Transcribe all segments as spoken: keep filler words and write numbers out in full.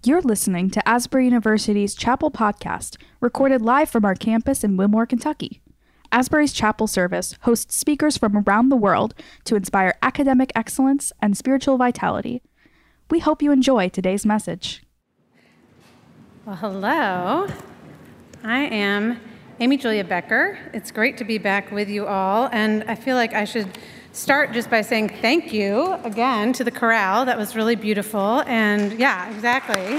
You're listening to Asbury University's Chapel Podcast, recorded live from our campus in Wilmore, Kentucky. Asbury's Chapel Service hosts speakers from around the world to inspire academic excellence and spiritual vitality. We hope you enjoy today's message. Well, hello. I am Amy Julia Becker. It's great to be back with you all, and I feel like I should start just by saying thank you again to the chorale. That was really beautiful, and yeah, exactly.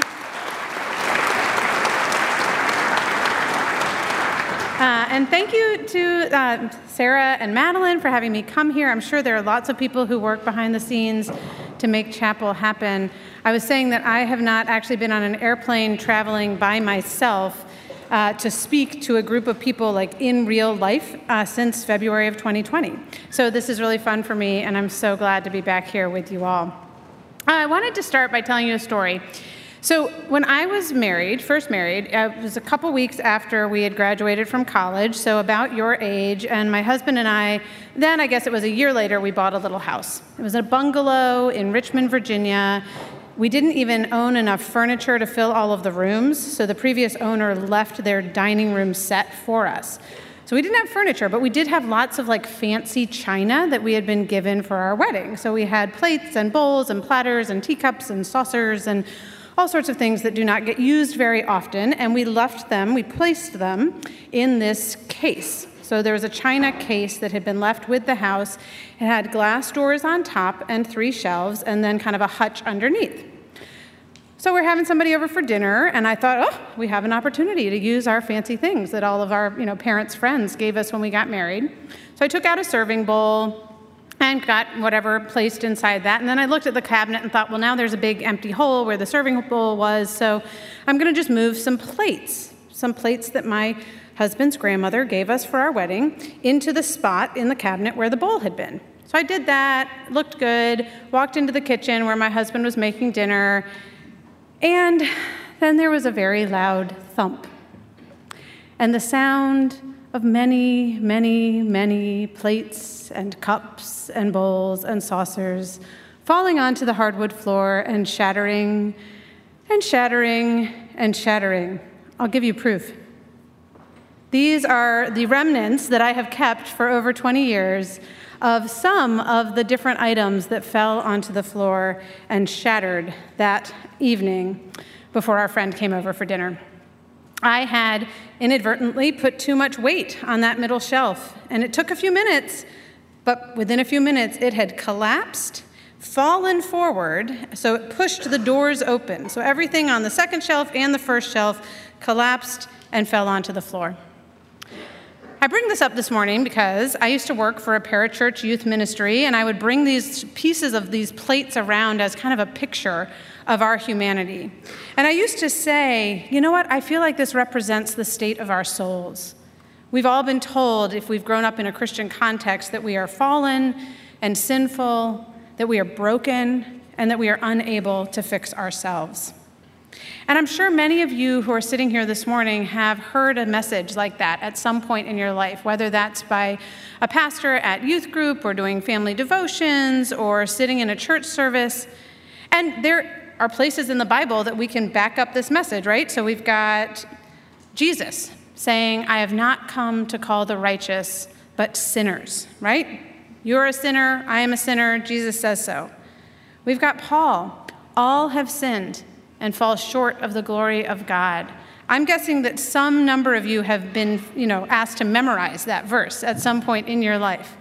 Uh, and thank you to uh, Sarah and Madeline for having me come here. I'm sure there are lots of people who work behind the scenes to make chapel happen. I was saying that I have not actually been on an airplane traveling by myself uh, to speak to a group of people like in real life uh, since February of twenty twenty. So this is really fun for me, and I'm so glad to be back here with you all. I wanted to start by telling you a story. So when I was married, first married, uh, it was a couple weeks after we had graduated from college, so about your age, and my husband and I, then I guess it was a year later, we bought a little house. It was a bungalow in Richmond, Virginia. We didn't even own enough furniture to fill all of the rooms, so the previous owner left their dining room set for us. So we didn't have furniture, but we did have lots of like fancy china that we had been given for our wedding. So we had plates and bowls and platters and teacups and saucers and all sorts of things that do not get used very often, and we left them, we placed them in this case. So there was a china case that had been left with the house. It had glass doors on top and three shelves, and then kind of a hutch underneath. So we're having somebody over for dinner, and I thought, oh, we have an opportunity to use our fancy things that all of our, you know, parents' friends gave us when we got married. So I took out a serving bowl and got whatever placed inside that. And then I looked at the cabinet and thought, well, now there's a big empty hole where the serving bowl was, so I'm going to just move some plates, some plates that my husband's grandmother gave us for our wedding, into the spot in the cabinet where the bowl had been. So I did that, looked good, walked into the kitchen where my husband was making dinner, and then there was a very loud thump. And the sound of many, many, many plates and cups and bowls and saucers falling onto the hardwood floor and shattering and shattering and shattering. I'll give you proof. These are the remnants that I have kept for over twenty years of some of the different items that fell onto the floor and shattered that evening before our friend came over for dinner. I had inadvertently put too much weight on that middle shelf, and it took a few minutes, but within a few minutes, it had collapsed, fallen forward, so it pushed the doors open. So everything on the second shelf and the first shelf collapsed and fell onto the floor. I bring this up this morning because I used to work for a parachurch youth ministry, and I would bring these pieces of these plates around as kind of a picture of our humanity. And I used to say, you know what, I feel like this represents the state of our souls. We've all been told, if we've grown up in a Christian context, that we are fallen and sinful, that we are broken, and that we are unable to fix ourselves. And I'm sure many of you who are sitting here this morning have heard a message like that at some point in your life, whether that's by a pastor at youth group or doing family devotions or sitting in a church service. And there are places in the Bible that we can back up this message, right? So we've got Jesus saying, I have not come to call the righteous, but sinners, right? You're a sinner, I am a sinner, Jesus says so. We've got Paul, all have sinned and fall short of the glory of God. I'm guessing that some number of you have been, you know, asked to memorize that verse at some point in your life.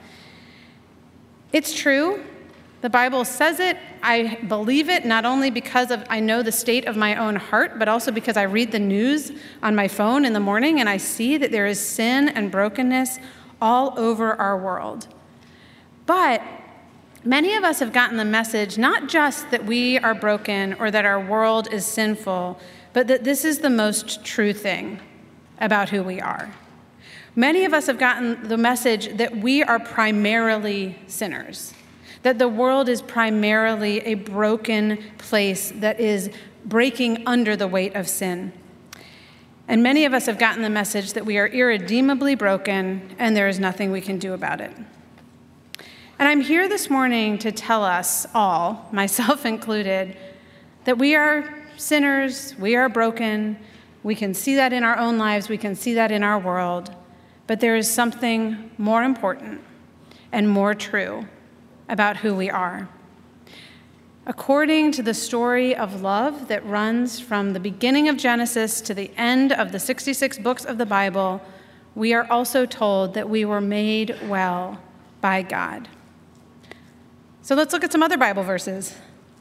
It's true. The Bible says it. I believe it, not only because of I know the state of my own heart, but also because I read the news on my phone in the morning and I see that there is sin and brokenness all over our world. But many of us have gotten the message, not just that we are broken or that our world is sinful, but that this is the most true thing about who we are. Many of us have gotten the message that we are primarily sinners, that the world is primarily a broken place that is breaking under the weight of sin. And many of us have gotten the message that we are irredeemably broken and there is nothing we can do about it. And I'm here this morning to tell us all, myself included, that we are sinners, we are broken. We can see that in our own lives, we can see that in our world. But there is something more important and more true about who we are. According to the story of love that runs from the beginning of Genesis to the end of the sixty-six books of the Bible, we are also told that we were made well by God. So let's look at some other Bible verses.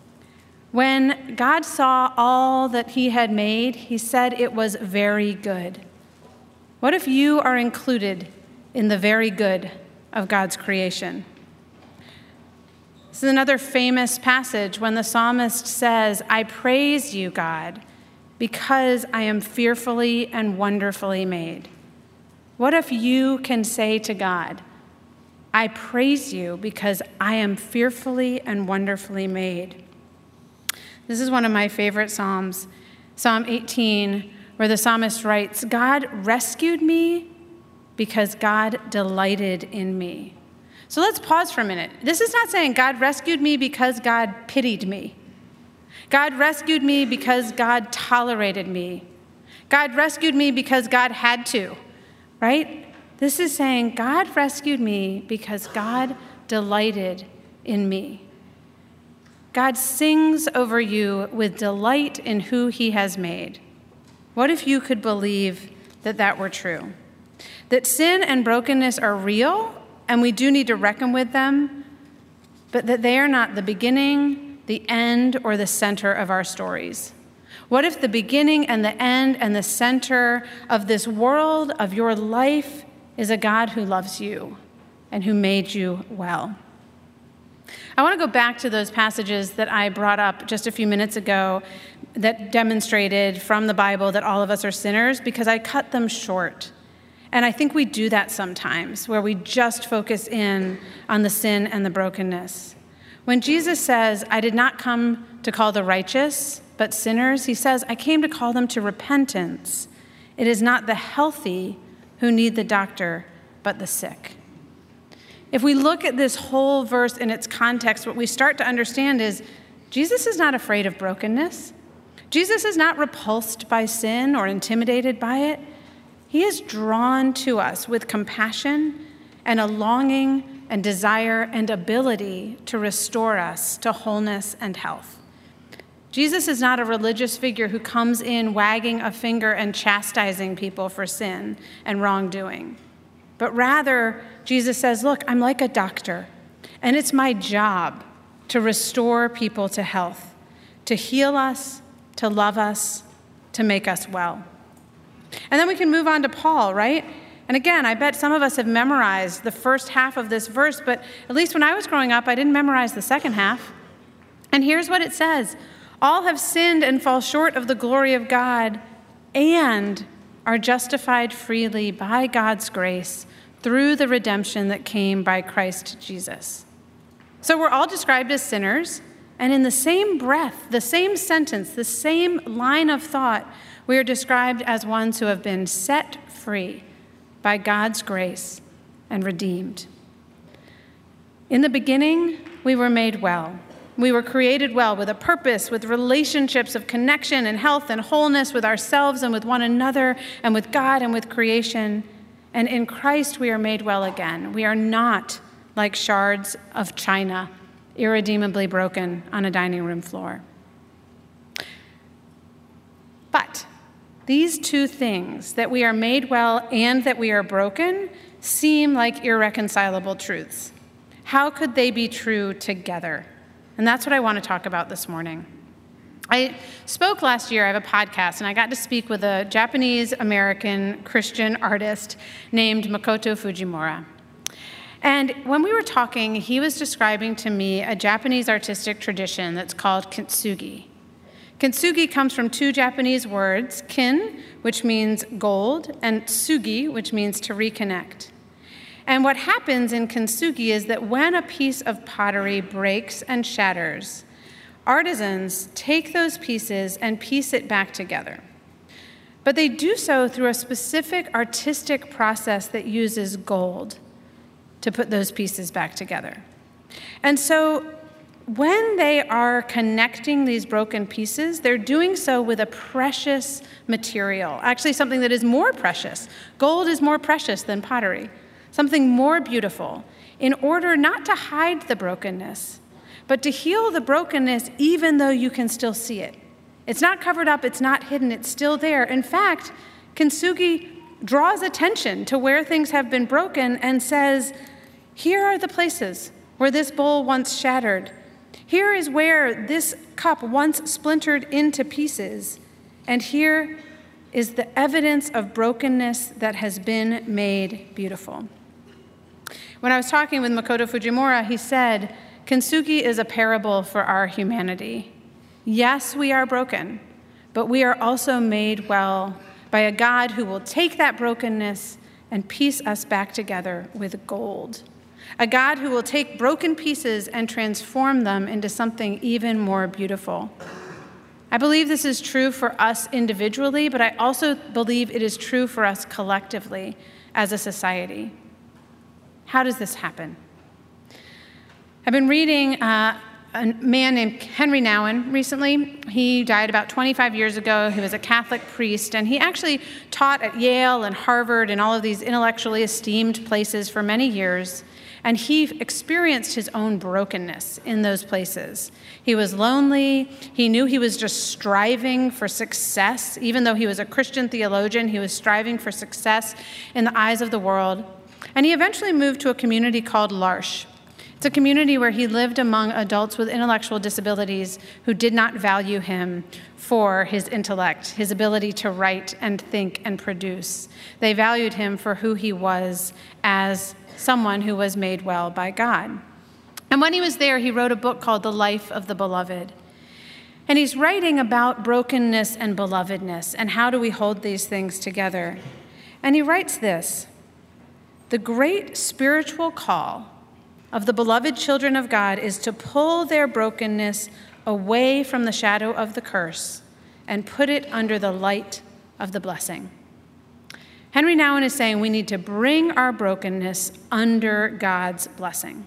When God saw all that he had made, he said it was very good. What if you are included in the very good of God's creation? This is another famous passage when the psalmist says, I praise you, God, because I am fearfully and wonderfully made. What if you can say to God, I praise you because I am fearfully and wonderfully made? This is one of my favorite Psalms, Psalm eighteen, where the psalmist writes, God rescued me because God delighted in me. So let's pause for a minute. This is not saying God rescued me because God pitied me. God rescued me because God tolerated me. God rescued me because God had to, right? This is saying God rescued me because God delighted in me. God sings over you with delight in who he has made. What if you could believe that that were true? That sin and brokenness are real, and we do need to reckon with them, but that they are not the beginning, the end, or the center of our stories. What if the beginning and the end and the center of this world, of your life, is a God who loves you and who made you well? I want to go back to those passages that I brought up just a few minutes ago that demonstrated from the Bible that all of us are sinners, because I cut them short. And I think we do that sometimes, where we just focus in on the sin and the brokenness. When Jesus says, I did not come to call the righteous, but sinners, he says, I came to call them to repentance. It is not the healthy who need the doctor, but the sick. If we look at this whole verse in its context, what we start to understand is Jesus is not afraid of brokenness. Jesus is not repulsed by sin or intimidated by it. He is drawn to us with compassion and a longing and desire and ability to restore us to wholeness and health. Jesus is not a religious figure who comes in wagging a finger and chastising people for sin and wrongdoing. But rather, Jesus says, look, I'm like a doctor, and it's my job to restore people to health, to heal us, to love us, to make us well. And then we can move on to Paul, right? And again, I bet some of us have memorized the first half of this verse, but at least when I was growing up, I didn't memorize the second half. And here's what it says. All have sinned and fall short of the glory of God and are justified freely by God's grace through the redemption that came by Christ Jesus. So we're all described as sinners, and in the same breath, the same sentence, the same line of thought, we are described as ones who have been set free by God's grace and redeemed. In the beginning, we were made well. We were created well with a purpose, with relationships of connection and health and wholeness with ourselves and with one another and with God and with creation. And in Christ, we are made well again. We are not like shards of china, irredeemably broken on a dining room floor. But these two things, that we are made well and that we are broken, seem like irreconcilable truths. How could they be true together? And that's what I want to talk about this morning. I spoke last year, I have a podcast, and I got to speak with a Japanese-American Christian artist named Makoto Fujimura. And when we were talking, he was describing to me a Japanese artistic tradition that's called kintsugi. Kintsugi comes from two Japanese words, kin, which means gold, and sugi, which means to reconnect. And what happens in kintsugi is that when a piece of pottery breaks and shatters, artisans take those pieces and piece it back together. But they do so through a specific artistic process that uses gold to put those pieces back together. And so when they are connecting these broken pieces, they're doing so with a precious material, actually something that is more precious. Gold is more precious than pottery, something more beautiful, in order not to hide the brokenness, but to heal the brokenness even though you can still see it. It's not covered up, it's not hidden, it's still there. In fact, Kintsugi draws attention to where things have been broken and says, here are the places where this bowl once shattered. Here is where this cup once splintered into pieces. And here is the evidence of brokenness that has been made beautiful. When I was talking with Makoto Fujimura, he said, Kintsugi is a parable for our humanity. Yes, we are broken, but we are also made well by a God who will take that brokenness and piece us back together with gold. A God who will take broken pieces and transform them into something even more beautiful. I believe this is true for us individually, but I also believe it is true for us collectively as a society. How does this happen? I've been reading uh, a man named Henry Nouwen recently. He died about twenty-five years ago. He was a Catholic priest, and he actually taught at Yale and Harvard and all of these intellectually esteemed places for many years. And he experienced his own brokenness in those places. He was lonely. He knew he was just striving for success. Even though he was a Christian theologian, he was striving for success in the eyes of the world. And he eventually moved to a community called L'Arche. It's a community where he lived among adults with intellectual disabilities who did not value him for his intellect, his ability to write and think and produce. They valued him for who he was as someone who was made well by God. And when he was there, he wrote a book called The Life of the Beloved. And he's writing about brokenness and belovedness and how do we hold these things together. And he writes this: the great spiritual call of the beloved children of God is to pull their brokenness away from the shadow of the curse and put it under the light of the blessing. Henry Nouwen is saying we need to bring our brokenness under God's blessing.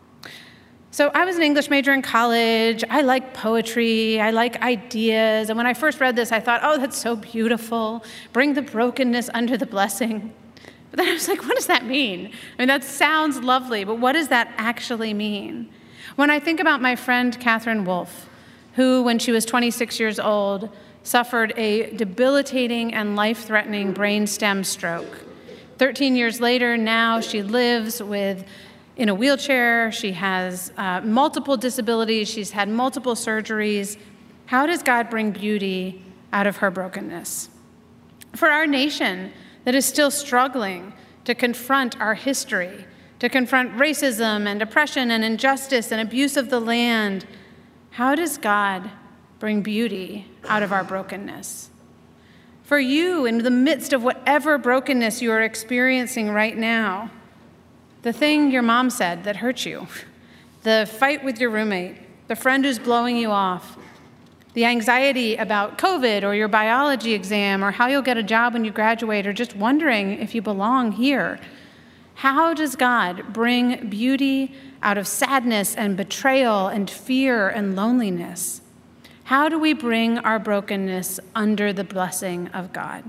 So I was an English major in college. I like poetry. I like ideas. And when I first read this, I thought, oh, that's so beautiful. Bring the brokenness under the blessing. But then I was like, what does that mean? I mean, that sounds lovely, but what does that actually mean? When I think about my friend Catherine Wolfe, who, when she was twenty-six years old, suffered a debilitating and life-threatening brainstem stroke. Thirteen years later, now she lives with in a wheelchair. She has uh, multiple disabilities. She's had multiple surgeries. How does God bring beauty out of her brokenness? For our nation that is still struggling to confront our history, to confront racism and oppression and injustice and abuse of the land, how does God bring beauty out of our brokenness? For you, in the midst of whatever brokenness you are experiencing right now, the thing your mom said that hurt you, the fight with your roommate, the friend who's blowing you off, the anxiety about COVID or your biology exam or how you'll get a job when you graduate or just wondering if you belong here. How does God bring beauty out of sadness and betrayal and fear and loneliness? How do we bring our brokenness under the blessing of God?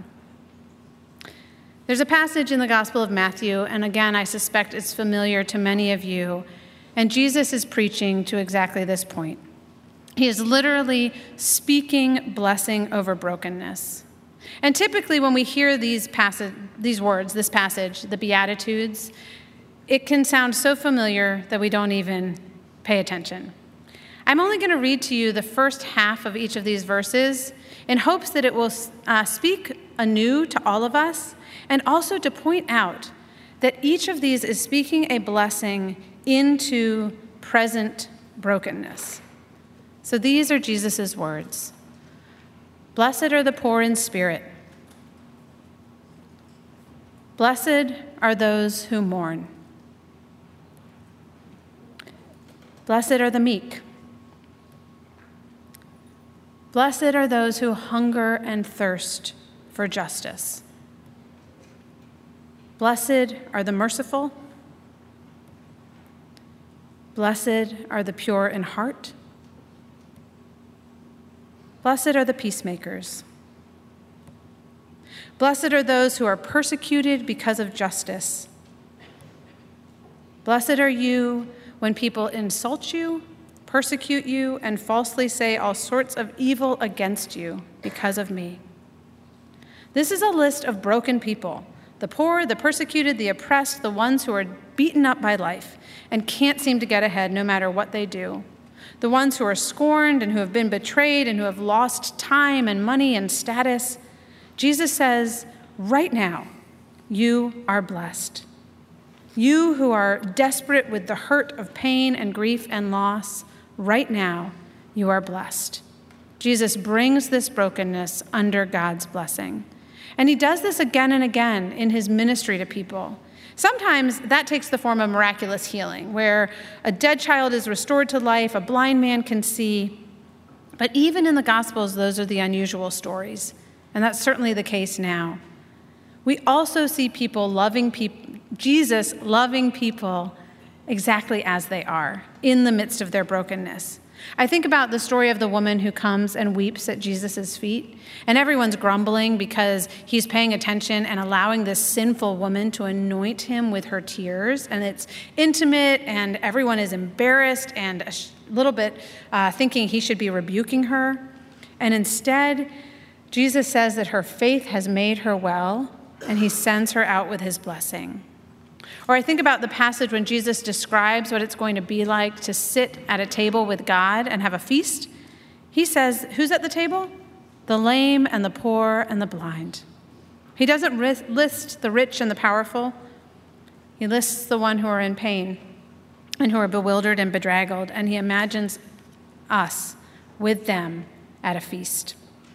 There's a passage in the Gospel of Matthew, and again, I suspect it's familiar to many of you, and Jesus is preaching to exactly this point. He is literally speaking blessing over brokenness. And typically when we hear these passage, these words, this passage, the Beatitudes, it can sound so familiar that we don't even pay attention. I'm only going to read to you the first half of each of these verses in hopes that it will uh, speak anew to all of us and also to point out that each of these is speaking a blessing into present brokenness. So these are Jesus' words. Blessed are the poor in spirit. Blessed are those who mourn. Blessed are the meek. Blessed are those who hunger and thirst for justice. Blessed are the merciful. Blessed are the pure in heart. Blessed are the peacemakers. Blessed are those who are persecuted because of justice. Blessed are you when people insult you, persecute you, and falsely say all sorts of evil against you because of me. This is a list of broken people, the poor, the persecuted, the oppressed, the ones who are beaten up by life and can't seem to get ahead no matter what they do. The ones who are scorned and who have been betrayed and who have lost time and money and status. Jesus says, right now, you are blessed. You who are desperate with the hurt of pain and grief and loss, right now, you are blessed. Jesus brings this brokenness under God's blessing. And he does this again and again in his ministry to people. Sometimes that takes the form of miraculous healing, where a dead child is restored to life, a blind man can see. But even in the Gospels, those are the unusual stories. And that's certainly the case now. We also see people loving people, Jesus loving people exactly as they are, in the midst of their brokenness. I think about the story of the woman who comes and weeps at Jesus' feet, and everyone's grumbling because he's paying attention and allowing this sinful woman to anoint him with her tears, and it's intimate, and everyone is embarrassed and a little bit uh, thinking he should be rebuking her. And instead, Jesus says that her faith has made her well, and he sends her out with his blessing. Or I think about the passage when Jesus describes what it's going to be like to sit at a table with God and have a feast. He says, who's at the table? The lame and the poor and the blind. He doesn't list the rich and the powerful. He lists the one who are in pain and who are bewildered and bedraggled, and he imagines us with them at a feast.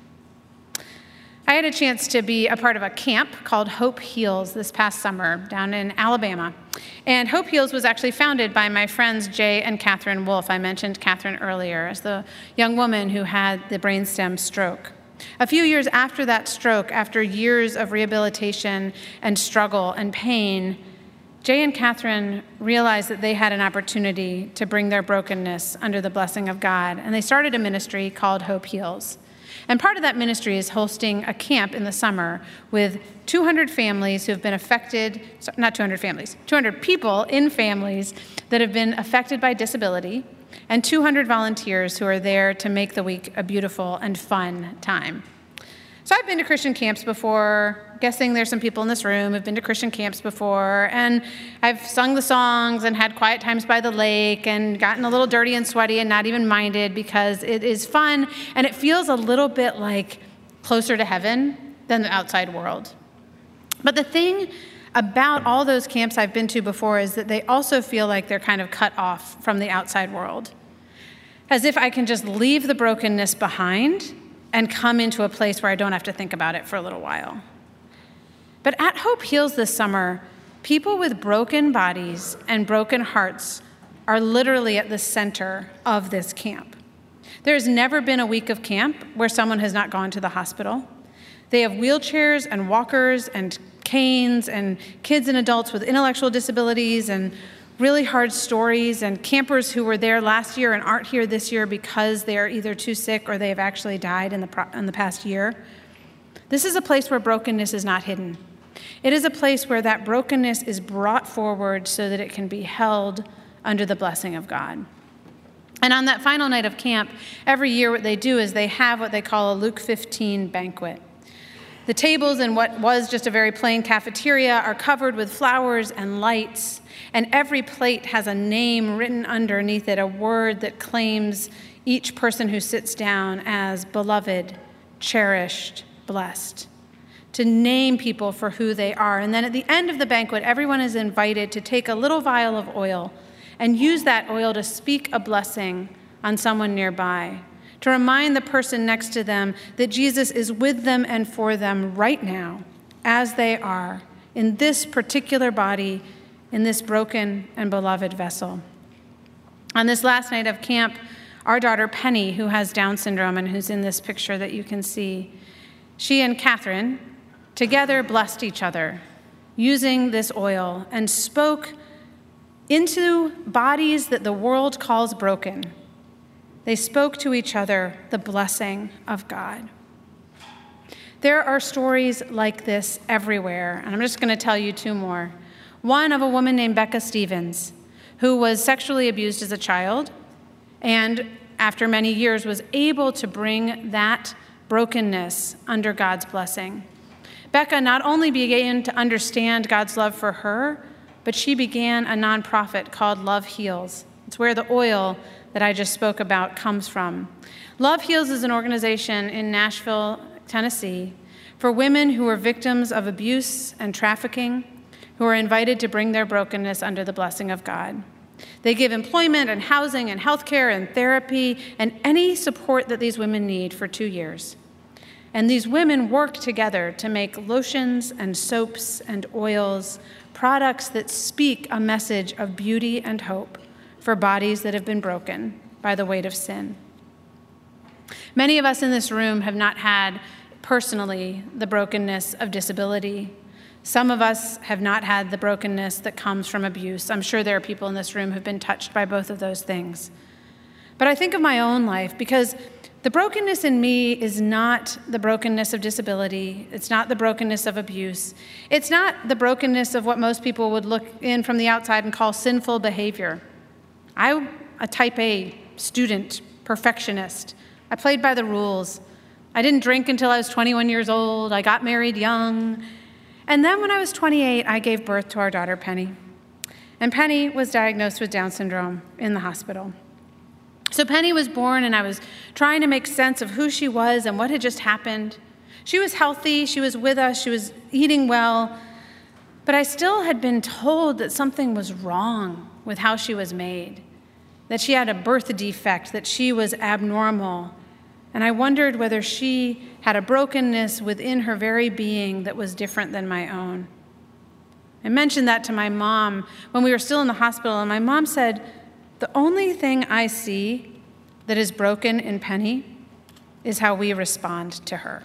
I had a chance to be a part of a camp called Hope Heals this past summer down in Alabama. And Hope Heals was actually founded by my friends Jay and Catherine Wolf. I mentioned Catherine earlier as the young woman who had the brainstem stroke. A few years after that stroke, after years of rehabilitation and struggle and pain, Jay and Catherine realized that they had an opportunity to bring their brokenness under the blessing of God, and they started a ministry called Hope Heals. And part of that ministry is hosting a camp in the summer with two hundred families who have been affected, not two hundred families, two hundred people in families that have been affected by disability, and two hundred volunteers who are there to make the week a beautiful and fun time. So I've been to Christian camps before, guessing there's some people in this room who've been to Christian camps before, and I've sung the songs and had quiet times by the lake and gotten a little dirty and sweaty and not even minded because it is fun and it feels a little bit like closer to heaven than the outside world. But the thing about all those camps I've been to before is that they also feel like they're kind of cut off from the outside world, as if I can just leave the brokenness behind and come into a place where I don't have to think about it for a little while. But at Hope Heals this summer, people with broken bodies and broken hearts are literally at the center of this camp. There's never been a week of camp where someone has not gone to the hospital. They have wheelchairs and walkers and canes and kids and adults with intellectual disabilities and really hard stories, and campers who were there last year and aren't here this year because they are either too sick or they have actually died in the, pro- in the past year. This is a place where brokenness is not hidden. It is a place where that brokenness is brought forward so that it can be held under the blessing of God. And on that final night of camp, every year what they do is they have what they call a Luke fifteen banquet. The tables in what was just a very plain cafeteria are covered with flowers and lights, and every plate has a name written underneath it, a word that claims each person who sits down as beloved, cherished, blessed, to name people for who they are. And then at the end of the banquet, everyone is invited to take a little vial of oil and use that oil to speak a blessing on someone nearby, to remind the person next to them that Jesus is with them and for them right now, as they are, in this particular body, in this broken and beloved vessel. On this last night of camp, our daughter Penny, who has Down syndrome and who's in this picture that you can see, she and Catherine together blessed each other using this oil and spoke into bodies that the world calls broken. They spoke to each other the blessing of God. There are stories like this everywhere, and I'm just going to tell you two more. One of a woman named Becca Stevens, who was sexually abused as a child, and after many years was able to bring that brokenness under God's blessing. Becca not only began to understand God's love for her, but she began a nonprofit called Love Heals. It's where the oil that I just spoke about comes from. Love Heals is an organization in Nashville, Tennessee, for women who are victims of abuse and trafficking, who are invited to bring their brokenness under the blessing of God. They give employment and housing and healthcare and therapy and any support that these women need for two years. And these women work together to make lotions and soaps and oils, products that speak a message of beauty and hope for bodies that have been broken by the weight of sin. Many of us in this room have not had personally the brokenness of disability. Some of us have not had the brokenness that comes from abuse. I'm sure there are people in this room who've been touched by both of those things. But I think of my own life because the brokenness in me is not the brokenness of disability. It's not the brokenness of abuse. It's not the brokenness of what most people would look in from the outside and call sinful behavior. I'm a type A student, perfectionist. I played by the rules. I didn't drink until I was twenty-one years old. I got married young. And then when I was twenty-eight, I gave birth to our daughter, Penny. And Penny was diagnosed with Down syndrome in the hospital. So Penny was born, and I was trying to make sense of who she was and what had just happened. She was healthy. She was with us. She was eating well. But I still had been told that something was wrong with how she was made, that she had a birth defect, that she was abnormal. And I wondered whether she had a brokenness within her very being that was different than my own. I mentioned that to my mom when we were still in the hospital, and my mom said, "The only thing I see that is broken in Penny is how we respond to her."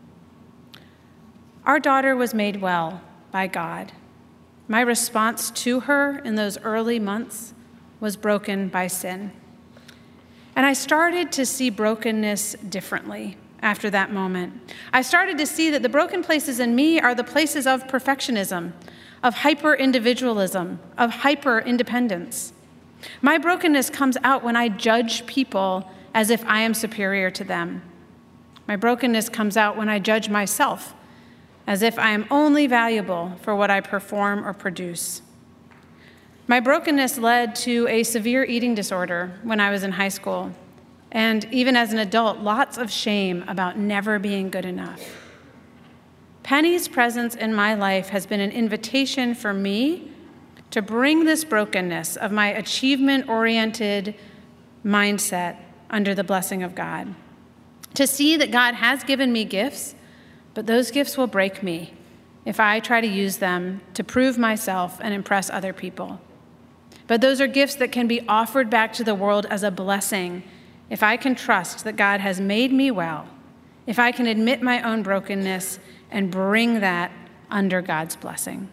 Our daughter was made well by God. My response to her in those early months was broken by sin. And I started to see brokenness differently after that moment. I started to see that the broken places in me are the places of perfectionism, of hyper-individualism, of hyper-independence. My brokenness comes out when I judge people as if I am superior to them. My brokenness comes out when I judge myself as if I am only valuable for what I perform or produce. My brokenness led to a severe eating disorder when I was in high school, and even as an adult, lots of shame about never being good enough. Penny's presence in my life has been an invitation for me to bring this brokenness of my achievement-oriented mindset under the blessing of God, to see that God has given me gifts, but those gifts will break me if I try to use them to prove myself and impress other people. But those are gifts that can be offered back to the world as a blessing if I can trust that God has made me well, if I can admit my own brokenness and bring that under God's blessing.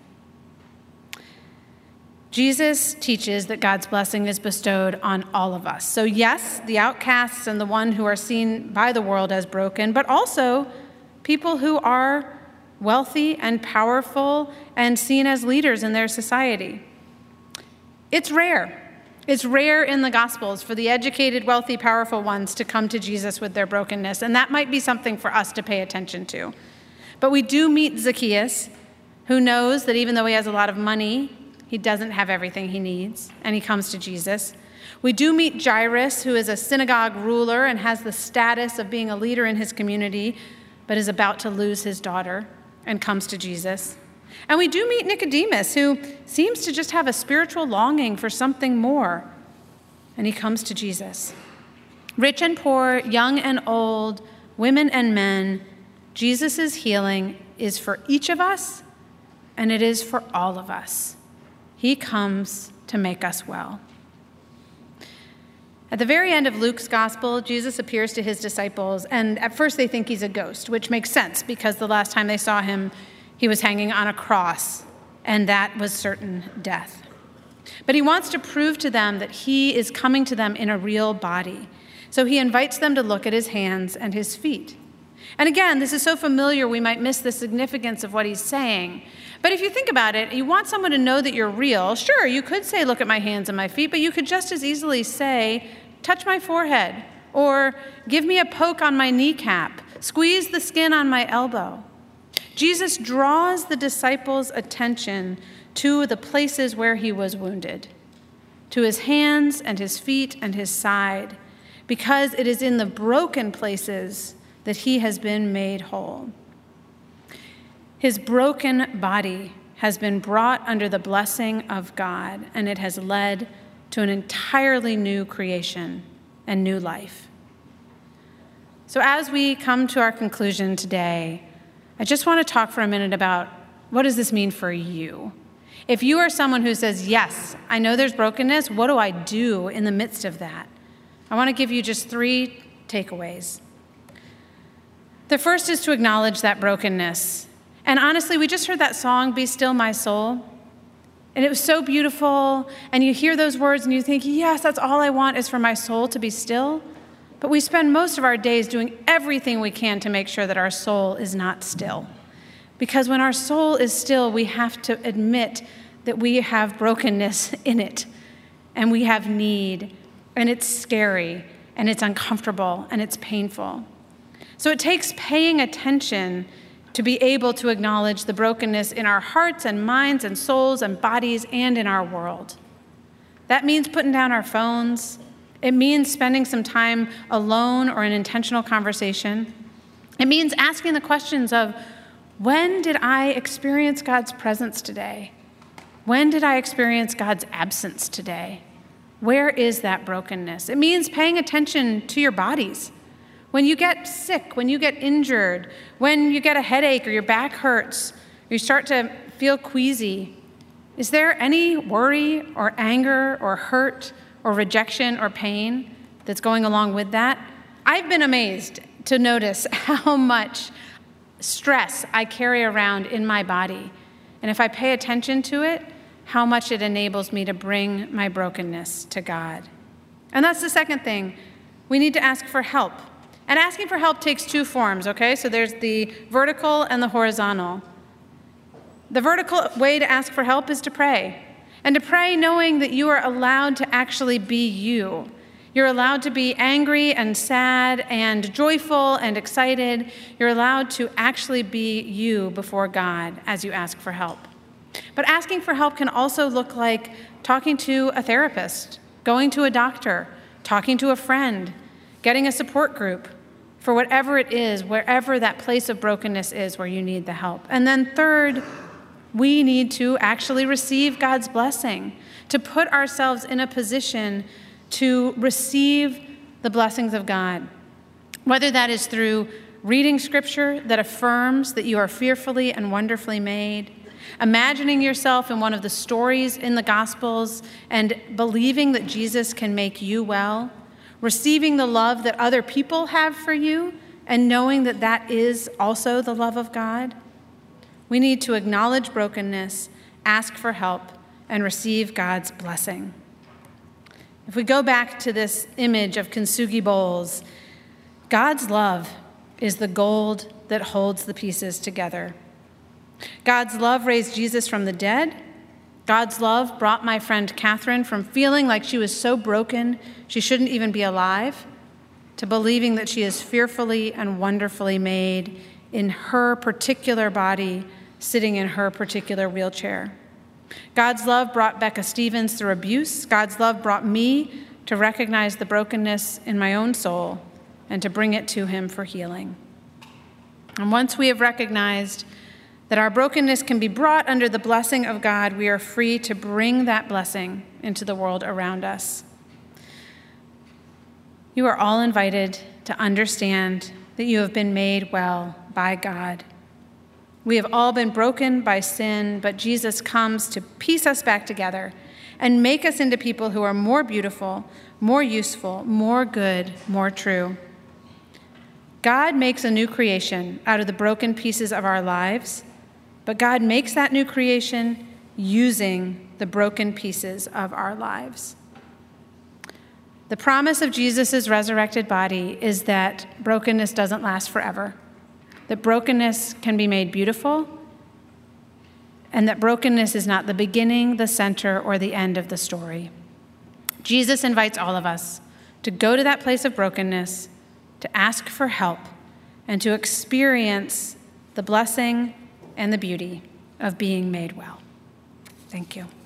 Jesus teaches that God's blessing is bestowed on all of us. So yes, the outcasts and the one who are seen by the world as broken, but also people who are wealthy and powerful and seen as leaders in their society. It's rare. It's rare in the Gospels for the educated, wealthy, powerful ones to come to Jesus with their brokenness, and that might be something for us to pay attention to. But we do meet Zacchaeus, who knows that even though he has a lot of money, he doesn't have everything he needs, and he comes to Jesus. We do meet Jairus, who is a synagogue ruler and has the status of being a leader in his community, but is about to lose his daughter and comes to Jesus. And we do meet Nicodemus, who seems to just have a spiritual longing for something more, and he comes to Jesus. Rich and poor, young and old, women and men, Jesus' healing is for each of us, and it is for all of us. He comes to make us well. At the very end of Luke's gospel, Jesus appears to his disciples, and at first they think he's a ghost, which makes sense because the last time they saw him, he was hanging on a cross, and that was certain death. But he wants to prove to them that he is coming to them in a real body. So he invites them to look at his hands and his feet. And again, this is so familiar we might miss the significance of what he's saying. But if you think about it, you want someone to know that you're real. Sure, you could say, look at my hands and my feet, but you could just as easily say, touch my forehead, or give me a poke on my kneecap, squeeze the skin on my elbow. Jesus draws the disciples' attention to the places where he was wounded, to his hands and his feet and his side, because it is in the broken places that he has been made whole. His broken body has been brought under the blessing of God, and it has led to an entirely new creation and new life. So as we come to our conclusion today, I just want to talk for a minute about what does this mean for you? If you are someone who says, yes, I know there's brokenness, what do I do in the midst of that? I want to give you just three takeaways. The first is to acknowledge that brokenness. And honestly, we just heard that song, Be Still My Soul. And it was so beautiful. And you hear those words and you think, yes, that's all I want is for my soul to be still. But we spend most of our days doing everything we can to make sure that our soul is not still. Because when our soul is still, we have to admit that we have brokenness in it. And we have need. And it's scary. And it's uncomfortable. And it's painful. So it takes paying attention to be able to acknowledge the brokenness in our hearts and minds and souls and bodies and in our world. That means putting down our phones. It means spending some time alone or in intentional conversation. It means asking the questions of, when did I experience God's presence today? When did I experience God's absence today? Where is that brokenness? It means paying attention to your bodies. When you get sick, when you get injured, when you get a headache or your back hurts, or you start to feel queasy, is there any worry or anger or hurt or rejection or pain that's going along with that? I've been amazed to notice how much stress I carry around in my body. And if I pay attention to it, how much it enables me to bring my brokenness to God. And that's the second thing. We need to ask for help. And asking for help takes two forms, okay? So there's the vertical and the horizontal. The vertical way to ask for help is to pray. And to pray knowing that you are allowed to actually be you. You're allowed to be angry and sad and joyful and excited. You're allowed to actually be you before God as you ask for help. But asking for help can also look like talking to a therapist, going to a doctor, talking to a friend, getting a support group for whatever it is, wherever that place of brokenness is where you need the help. And then third, we need to actually receive God's blessing, to put ourselves in a position to receive the blessings of God, whether that is through reading scripture that affirms that you are fearfully and wonderfully made, imagining yourself in one of the stories in the Gospels and believing that Jesus can make you well, receiving the love that other people have for you, and knowing that that is also the love of God. We need to acknowledge brokenness, ask for help, and receive God's blessing. If we go back to this image of kintsugi bowls, God's love is the gold that holds the pieces together. God's love raised Jesus from the dead. God's love brought my friend Catherine from feeling like she was so broken she shouldn't even be alive to believing that she is fearfully and wonderfully made in her particular body, sitting in her particular wheelchair. God's love brought Becca Stevens through abuse. God's love brought me to recognize the brokenness in my own soul and to bring it to him for healing. And once we have recognized that our brokenness can be brought under the blessing of God, we are free to bring that blessing into the world around us. You are all invited to understand that you have been made well by God. We have all been broken by sin, but Jesus comes to piece us back together and make us into people who are more beautiful, more useful, more good, more true. God makes a new creation out of the broken pieces of our lives, but God makes that new creation using the broken pieces of our lives. The promise of Jesus' resurrected body is that brokenness doesn't last forever, that brokenness can be made beautiful, and that brokenness is not the beginning, the center, or the end of the story. Jesus invites all of us to go to that place of brokenness, to ask for help, and to experience the blessing and the beauty of being made well. Thank you.